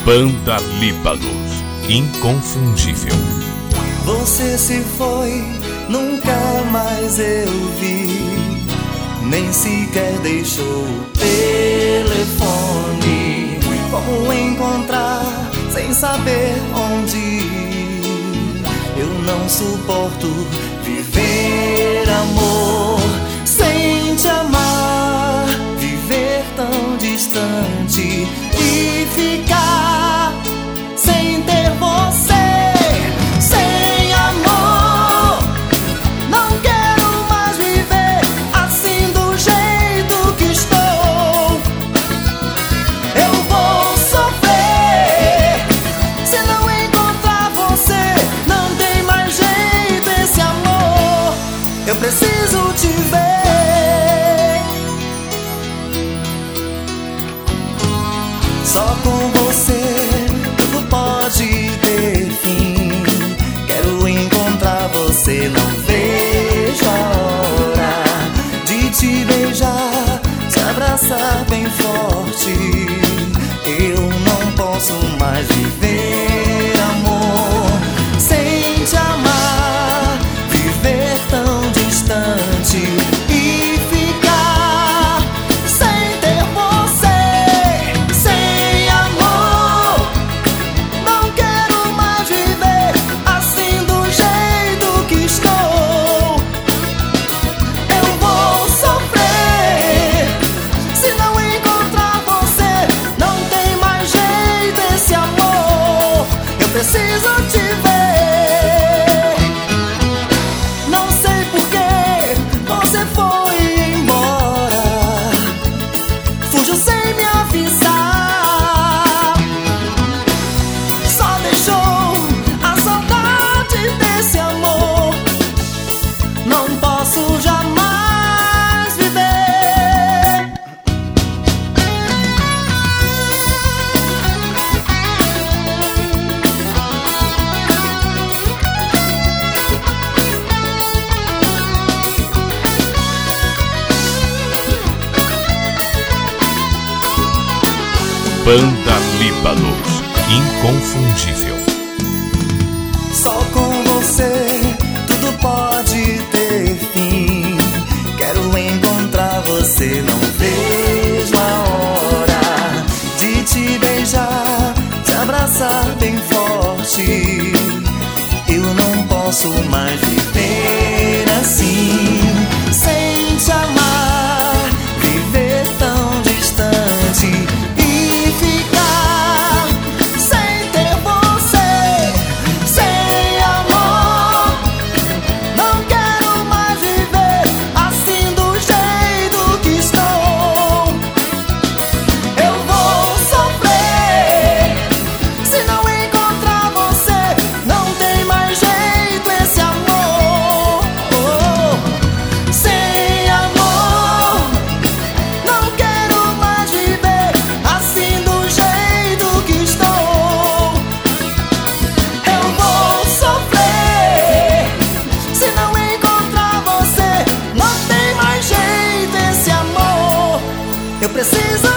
Banda Líbanos, inconfundível. Você se foi, nunca mais eu vi, nem sequer deixou o telefone. Como encontrar sem saber onde ir? Eu não suporto viver amor sem te amar, viver tão distante e ficar sem ter você. Sem amor, não quero mais viver assim do jeito que estou. Eu vou sofrer se não encontrar você. Não tem mais jeito esse amor. Eu preciso te ver. Só com você tudo pode ter fim. Quero encontrar você, não vejo a hora de te beijar, te abraçar bem forte. Eu não posso mais viver amor sem te amar, viver tão distante e ficar sem ter você. Sem amor, não quero mais viver assim do jeito que estou. Eu vou sofrer se não encontrar você. Não tem mais jeito esse amor. Eu preciso te ver. Não sei por que você foi embora, fugiu sem me avisar, só deixou a saudade desse amor. Não posso jamais viver. Banda Líbanos, inconfundível. Só com você tudo pode ter fim. Quero encontrar você, não vejo a hora de te beijar, te abraçar bem forte. Eu não posso mais viver assim sem te amar, viver tão distante e ficar sem ter você. Sem amor, não quero mais viver assim do jeito que estou. Eu vou sofrer se não encontrar você. Não tem mais jeito esse amor. Sem amor, não quero mais viver assim do jeito que estou. Eu vou sofrer se não encontrar você. Não tem mais jeito esse amor. Eu preciso